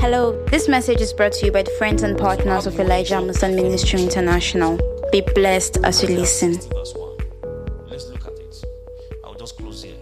Hello, this message is brought to you by the friends and partners of Elijah Muslim Ministry International. Be blessed as you listen. Verse 1. Let's look at it. I'll just close here.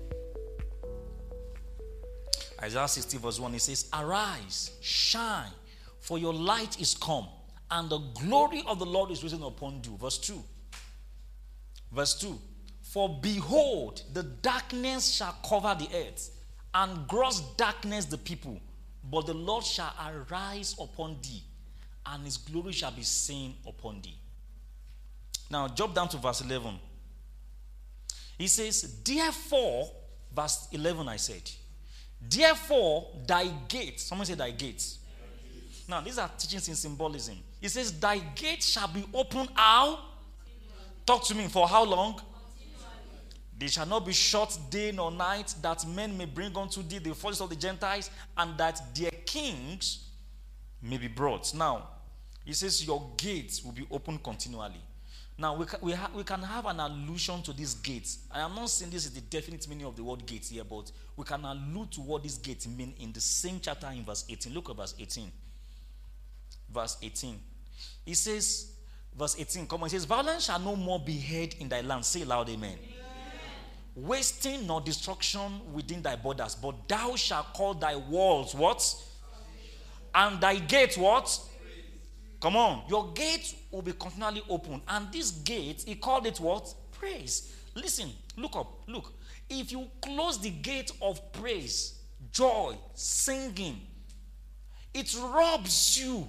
Isaiah 60 verse 1, it says, "Arise, shine, for your light is come, and the glory of the Lord is risen upon you." Verse 2. Verse 2. "For behold, the darkness shall cover the earth, and gross darkness the people. But the Lord shall arise upon thee, and his glory shall be seen upon thee." Now, jump down to verse 11. He says, "Therefore," verse 11 I said, "Therefore thy gates," someone say thy gates. Now, these are teachings in symbolism. He says, "Thy gates shall be open how?" Talk to me. For how long? "They shall not be shut day nor night, that men may bring unto thee the voice of the Gentiles, and that their kings may be brought." Now, he says your gates will be open continually. Now, we can have an allusion to these gates. I am not saying this is the definite meaning of the word gates here, but we can allude to what these gates mean in the same chapter in verse 18. Look at verse 18. Verse 18. He says, verse 18, come on, it says, "Violence shall no more be heard in thy land." Say loud, amen. "Wasting nor destruction within thy borders, but thou shalt call thy walls" what? "And thy gates" what? Come on. Your gate will be continually open. And this gate, he called it what? Praise. Listen, look up, look. If you close the gate of praise, joy, singing, it robs you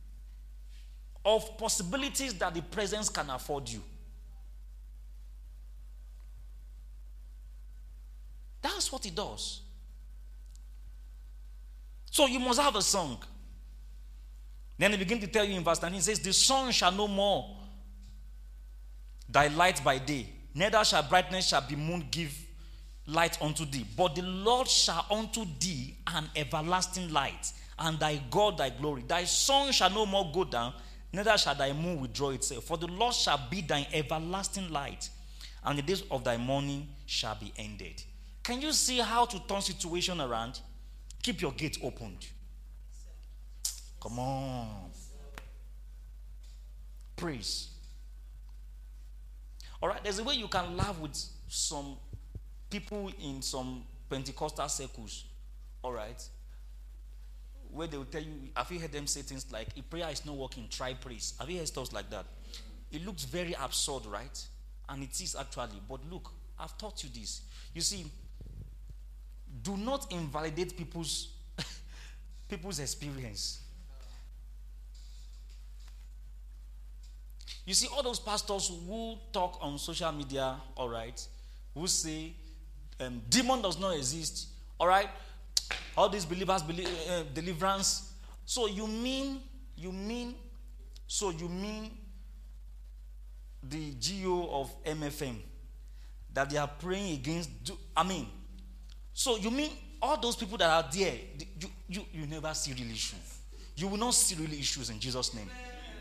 of possibilities that the presence can afford you. That's what it does. So you must have a song. Then he begins to tell you in verse 19, he says, "The sun shall no more thy light by day, neither shall brightness shall be moon give light unto thee. But the Lord shall unto thee an everlasting light, and thy God thy glory. Thy sun shall no more go down, neither shall thy moon withdraw itself. For the Lord shall be thine everlasting light, and the days of thy mourning shall be ended." Can you see how to turn situation around? Keep your gate opened. Come on. Praise. All right, there's a way you can laugh with some people in some Pentecostal circles. All right, where they will tell you, have you heard them say things like, "If prayer is not working, try praise"? Have you heard stuff like that? It looks very absurd, right? And it is actually. But look, I've taught you this. You see, do not invalidate people's experience. You see, all those pastors who talk on social media, all right, who say demon does not exist, all right, all these believers believe deliverance. So you mean the GO of MFM that they are praying against? So you mean all those people that are there, you never see real issues. You will not see real issues in Jesus' name.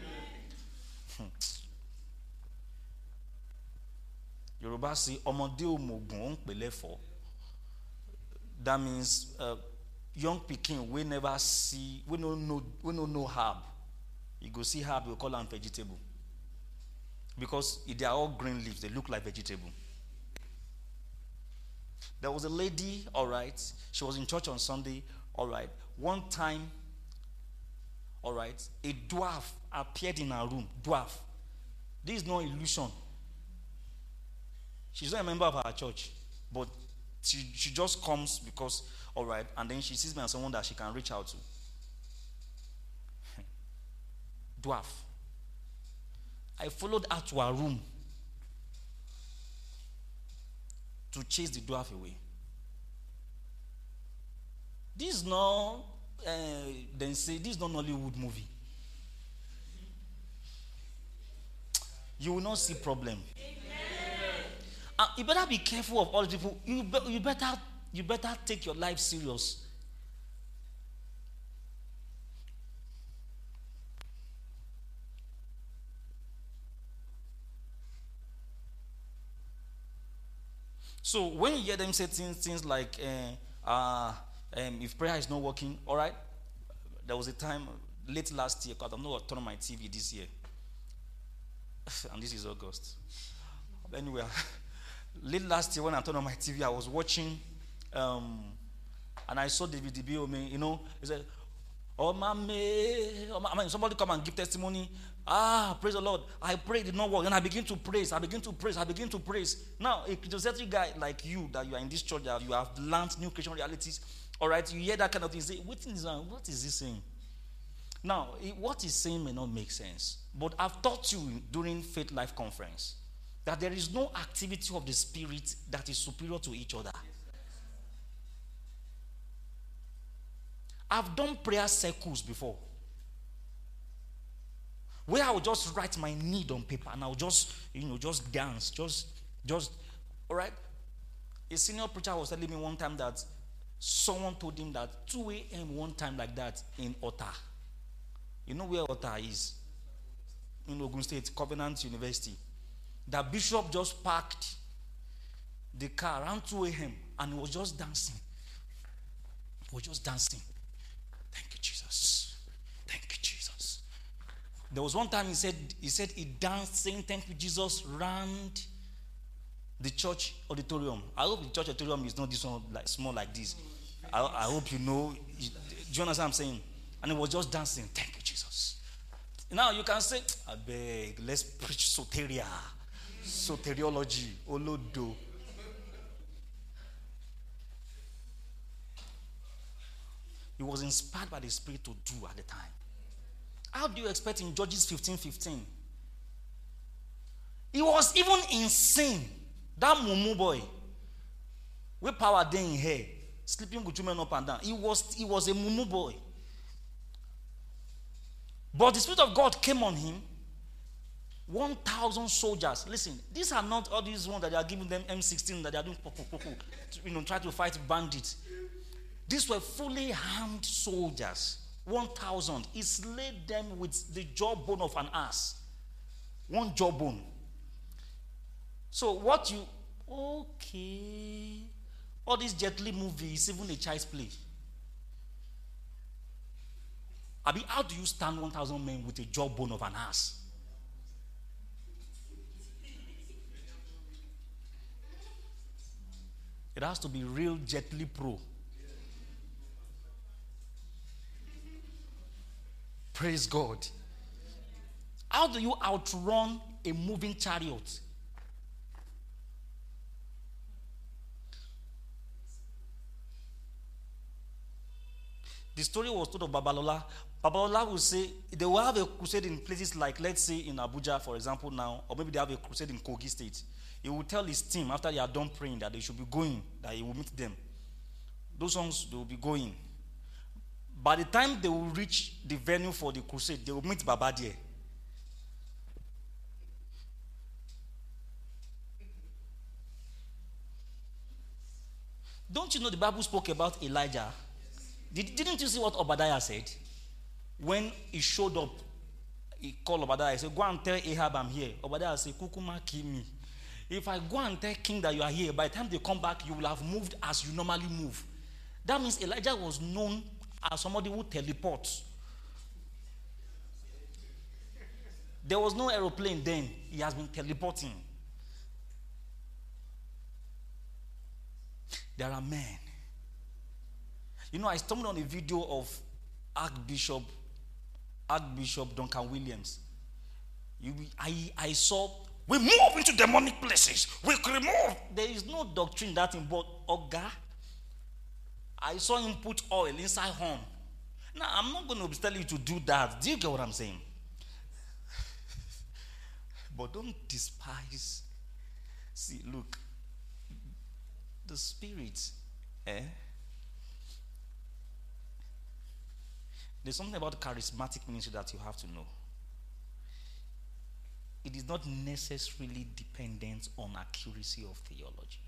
Yoruba say, "Omode omogun pelefo." That means young pikin we never see, we don't know herb. You go see herb, you call them vegetable. Because they are all green leaves, they look like vegetable. There was a lady, all right, she was in church on Sunday, all right. One time, all right, a dwarf appeared in her room. Dwarf. This is no illusion. She's not a member of our church, but she just comes because, all right, and then she sees me as someone that she can reach out to. Dwarf. I followed her to her room to chase the dwarf away. This is not, then say, this is not Nollywood movie. You will not see problem. You better be careful of all the people. You better take your life serious. So when you hear them say things like, if prayer is not working, all right, there was a time late last year, because I'm not turning on my TV this year. And this is August. Anyway, late last year when I turned on my TV, I was watching, and I saw David Ibiyeomie, he said, oh, mommy, somebody come and give testimony. Praise the Lord. I prayed, it did not work. And I begin to praise. Now, a Christian guy like you, that you are in this church, that you have learned new Christian realities, all right, you hear that kind of thing, say, what is this saying? Now, what he's saying may not make sense, but I've taught you during Faith Life Conference that there is no activity of the Spirit that is superior to each other. I've done prayer circles before, where I would just write my need on paper and I'll just dance, all right. A senior preacher was telling me one time that someone told him that 2 a.m. one time like that in Ota. You know where Ota is? In Ogun State, Covenant University. The bishop just parked the car around 2 a.m. and he was just dancing. Thank you, Jesus. Thank you, Jesus. There was one time he said he danced saying thank you, Jesus, round the church auditorium. I hope the church auditorium is not this one like small like this. I hope you know. Do you understand what I'm saying? And he was just dancing. Thank you, Jesus. Now you can say, I beg, let's preach soteriology, olodo. He was inspired by the Spirit to do at the time. How do you expect in Judges 15:15? He was even in sin. That mumu boy, with power day in hair, sleeping with women up and down. He was a mumu boy. But the Spirit of God came on him. 1,000 soldiers. Listen, these are not all these ones that they are giving them M16 that they are doing try to fight bandits. These were fully armed soldiers. 1,000. He slayed them with the jawbone of an ass. One jawbone. So all these Jet Li movies, even a child's play. How do you stand 1,000 men with a jawbone of an ass? It has to be real Jet Li Pro. Praise God. How do you outrun a moving chariot? The story was told of Babalola. Babalola will say they will have a crusade in places like, let's say, in Abuja, for example, now, or maybe they have a crusade in Kogi State. He will tell his team after they are done praying that they should be going, that he will meet them. Those ones, they will be going. By the time they will reach the venue for the crusade, they will meet Baba there. Don't you know the Bible spoke about Elijah? Didn't you see what Obadiah said? When he showed up, he called Obadiah. He said, go and tell Ahab I'm here. Obadiah said, Kukuma, kill me. If I go and tell king that you are here, by the time they come back, you will have moved as you normally move. That means Elijah was known as somebody who teleports. There was no aeroplane then. He has been teleporting. There are men. You know, I stumbled on a video of Archbishop Duncan Williams. I saw, we move into demonic places. We remove. There is no doctrine that involves Oga. I saw him put oil inside horn. Now, I'm not going to tell you to do that. Do you get what I'm saying? But don't despise. See, look. The Spirit, there's something about charismatic ministry that you have to know. It is not necessarily dependent on accuracy of theology.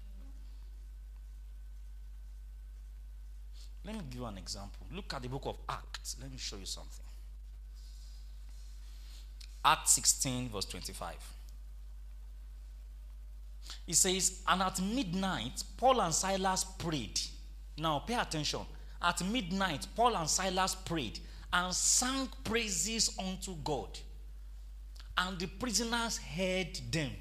Let me give you an example. Look at the book of Acts. Let me show you something. Acts 16, verse 25. It says, and at midnight, Paul and Silas prayed. Now, pay attention. At midnight, Paul and Silas prayed and sang praises unto God. And the prisoners heard them.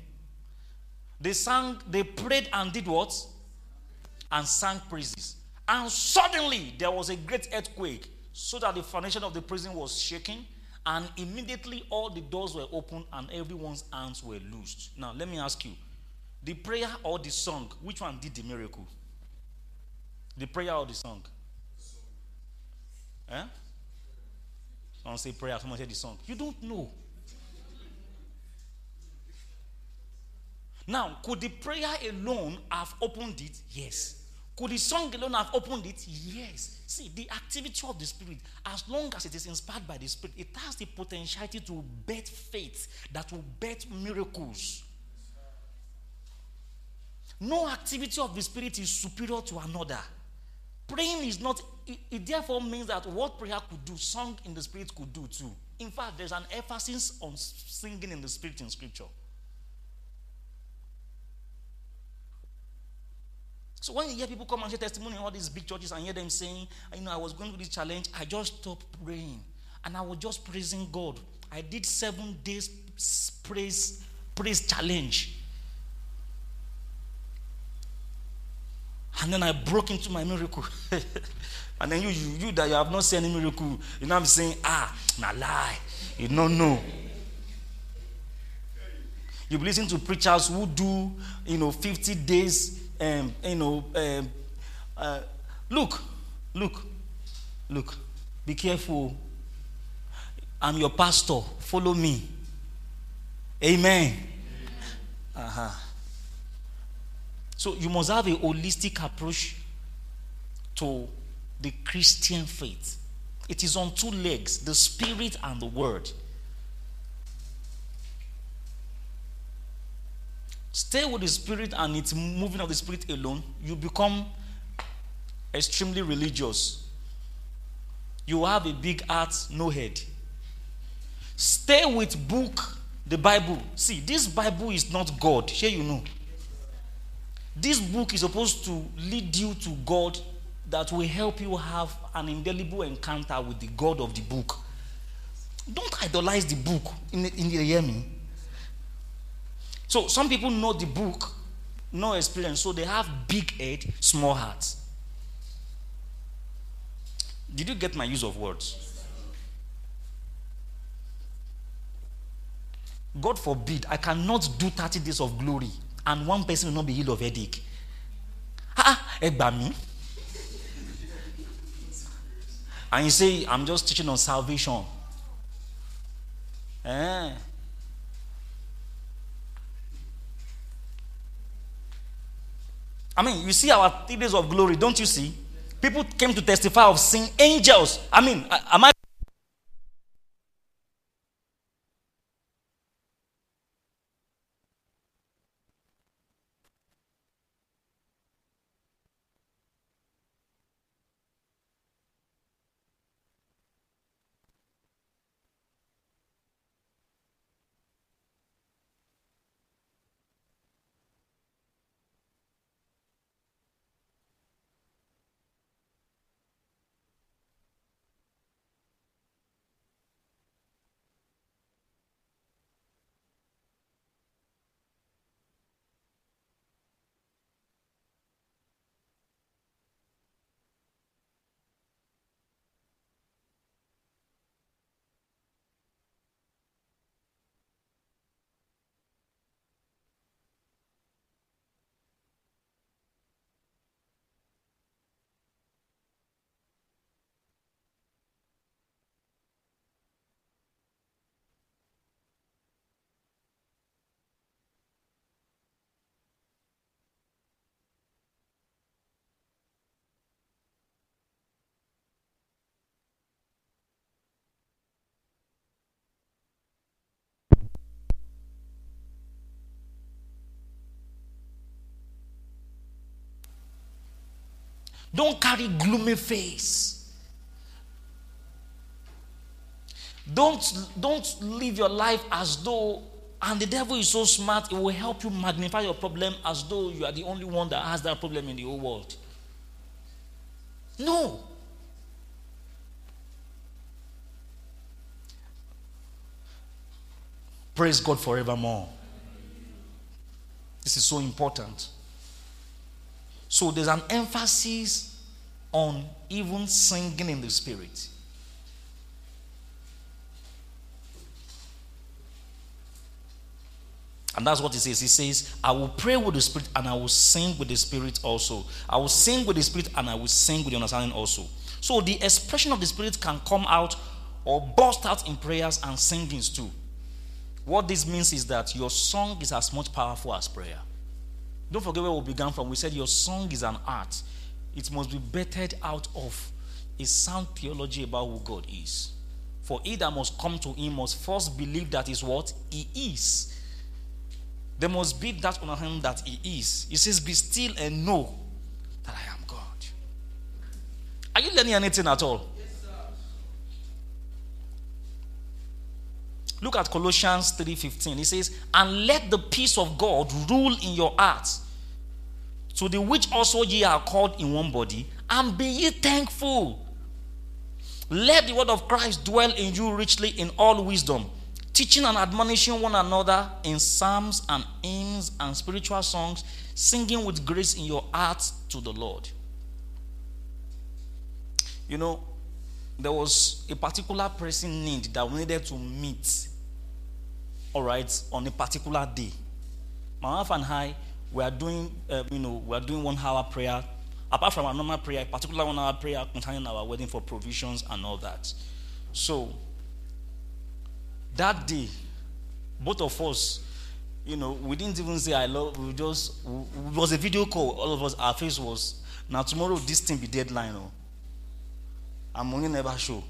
They prayed and did what? And sang praises. And suddenly there was a great earthquake, so that the foundation of the prison was shaking, and immediately all the doors were opened and everyone's hands were loosed. Now let me ask you, the prayer or the song, which one did the miracle? The prayer or the song? Eh? Someone say prayer, someone say the song. You don't know. Now, could the prayer alone have opened it? Yes. Could the song alone have opened it? Yes. See, the activity of the Spirit, as long as it is inspired by the Spirit, it has the potentiality to birth faith that will birth miracles. No activity of the Spirit is superior to another. Praying is not, it therefore means that what prayer could do, song in the Spirit could do too. In fact, there's an emphasis on singing in the Spirit in Scripture. So when you hear people come and share testimony in all these big churches and hear them saying, I was going through this challenge, I just stopped praying and I was just praising God. I did 7 days praise challenge. And then I broke into my miracle. And then you that you have not seen any miracle, you know I'm saying, na lie. You don't know. You listen to preachers who do, 50 days. Look. Be careful. I'm your pastor. Follow me. Amen. So you must have a holistic approach to the Christian faith. It is on 2 legs, the Spirit and the Word. Stay with the Spirit and its moving of the Spirit alone, you become extremely religious. You have a big heart, no head. Stay with the Bible. See, this Bible is not God. Sure you know. This book is supposed to lead you to God, that will help you have an indelible encounter with the God of the book. Don't idolize the book. In the hear me? So some people know the book, no experience, so they have big head, small heart. Did you get my use of words? God forbid, I cannot do 30 days of glory and one person will not be healed of headache. Egbami. And you say, I'm just teaching on salvation. I mean, you see our 3 days of glory, don't you see? People came to testify of seeing angels. I mean, am I? Don't carry gloomy face. Don't live your life as though, and the devil is so smart, it will help you magnify your problem as though you are the only one that has that problem in the whole world. No. Praise God forevermore. This is so important. So there's an emphasis on even singing in the Spirit. And that's what he says. He says, I will pray with the Spirit and I will sing with the Spirit also. I will sing with the Spirit and I will sing with the understanding also. So the expression of the Spirit can come out or burst out in prayers and singings too. What this means is that your song is as much powerful as prayer. Don't forget where we began from. We said your song is an art. It must be bettered out of a sound theology about who God is. For he that must come to him must first believe that is what he is. There must be that on him that he is. He says, be still and know that I am God. Are you learning anything at all? Yes, sir. Look at Colossians 3:15. It says, and let the peace of God rule in your hearts, to the which also ye are called in one body, and be ye thankful. Let the word of Christ dwell in you richly in all wisdom, teaching and admonishing one another in psalms and hymns and spiritual songs, singing with grace in your hearts to the Lord. You know, there was a particular pressing need that we needed to meet, all right, on a particular day. My wife and I were doing, we are doing 1 hour prayer. Apart from our normal prayer, a particular 1 hour prayer concerning our wedding for provisions and all that. So, that day, both of us, we didn't even say I love, it was a video call. All of us, our face was, now tomorrow this thing be deadline. I'm only never show.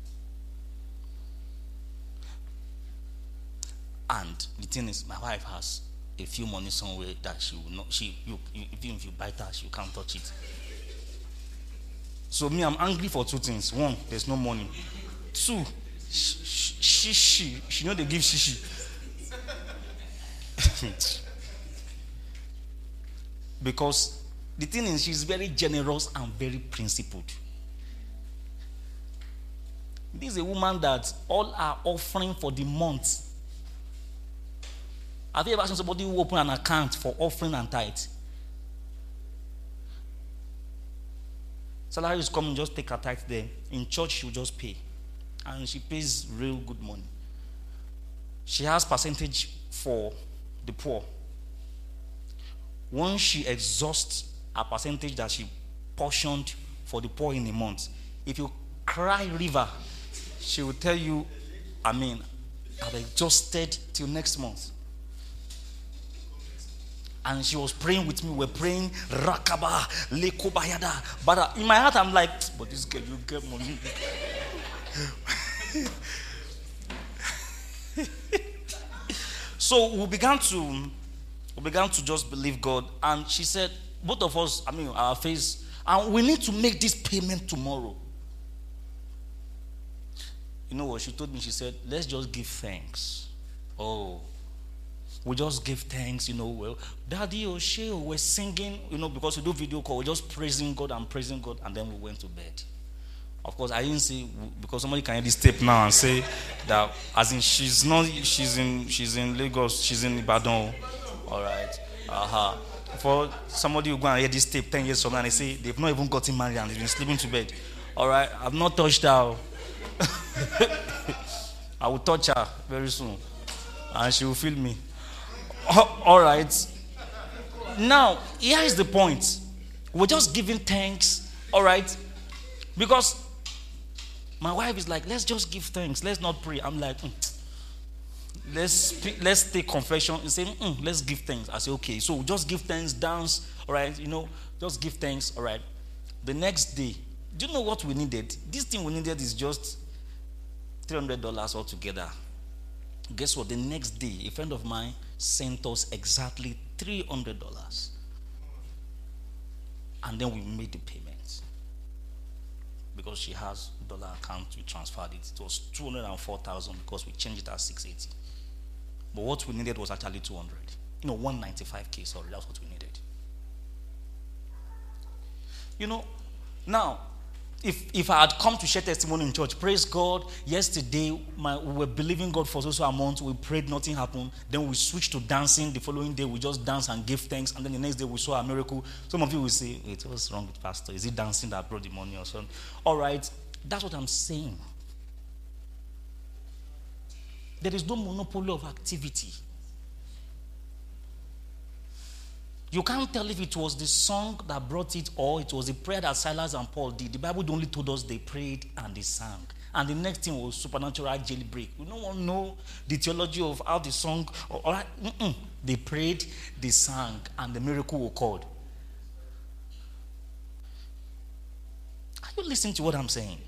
And the thing is, my wife has a few money somewhere that she will not, even if you bite her, she can't touch it. So me, I'm angry for two things. One, there's no money. Two, she know they give shishi. Because the thing is, she's very generous and very principled. This is a woman that all are offering for the month. Have you ever seen somebody who open an account for offering and tithe? Salary is coming, just take her tithe there. In church, she'll just pay. And she pays real good money. She has percentage for the poor. Once she exhausts her percentage that she portioned for the poor in a month, if you cry river, she will tell you, I've exhausted till next month. And she was praying with me. We're praying Rakaba, Lekobayada. But in my heart, I'm like, but this girl, you get money. So we began to just believe God. And she said, both of us, our face, and we need to make this payment tomorrow. You know what she told me? She said, let's just give thanks. Oh, we just give thanks, well, Daddy O'Shea, we're singing, because we do video call, we're just praising God, and then we went to bed. Of course, I didn't say, because somebody can hear this tape now and say that, as in, she's in Lagos, she's in Ibadan, all right. For somebody who go and hear this tape 10 years from now, and they say they've not even gotten married and they've been sleeping to bed, all right, I've not touched her. I will touch her very soon, and she will feel me. All right. Now, here is the point. We're just giving thanks, all right? Because my wife is like, let's just give thanks. Let's not pray. I'm like, let's take confession and say, let's give thanks. I say, okay. So just give thanks, dance, all right? Just give thanks, all right? The next day, do you know what we needed? This thing we needed is just $300 altogether. Guess what? The next day, a friend of mine sent us exactly $300. And then we made the payment. Because she has dollar account, we transferred it. It was 204,000 because we changed it at 680. But what we needed was actually 200. 195K, sorry, that's what we needed. Now, If I had come to share testimony in church, praise God, yesterday we were believing God for so amount, we prayed, nothing happened. Then we switched to dancing. The following day, we just danced and gave thanks. And then the next day, we saw a miracle. Some of you will say, wait, what's wrong with pastor? Is it dancing that brought the money or something? All right, that's what I'm saying. There is no monopoly of activity. You can't tell if it was the song that brought it or it was the prayer that Silas and Paul did. The Bible only told us they prayed and they sang. And the next thing was supernatural jailbreak. We don't want to know the theology of how the song. All right, they prayed, they sang, and the miracle occurred. Are you listening to what I'm saying?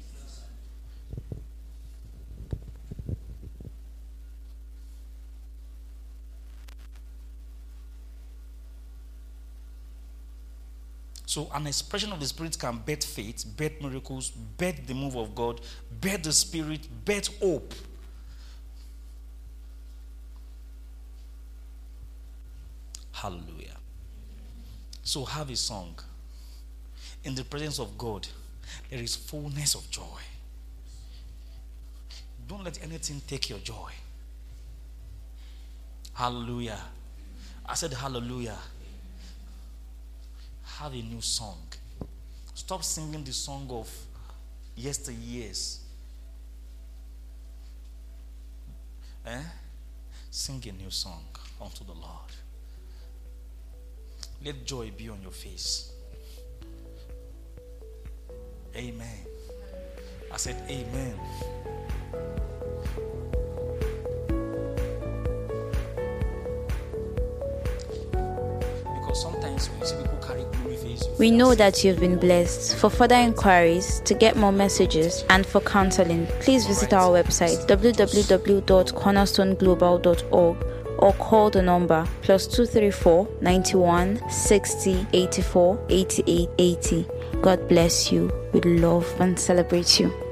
So an expression of the Spirit can birth faith, birth miracles, birth the move of God, birth the Spirit, birth hope. Hallelujah. So have a song. In the presence of God, there is fullness of joy. Don't let anything take your joy. Hallelujah. I said hallelujah. Have a new song. Stop singing the song of yesteryears. Sing a new song unto the Lord. Let joy be on your face. Amen. I said amen. Because sometimes when you see people carry glory face, we know that you've been blessed. For further inquiries, to get more messages, and for counseling, please visit our website www.cornerstoneglobal.org or call the number +234 91 60 84 88 80. God bless you. We love and celebrate you.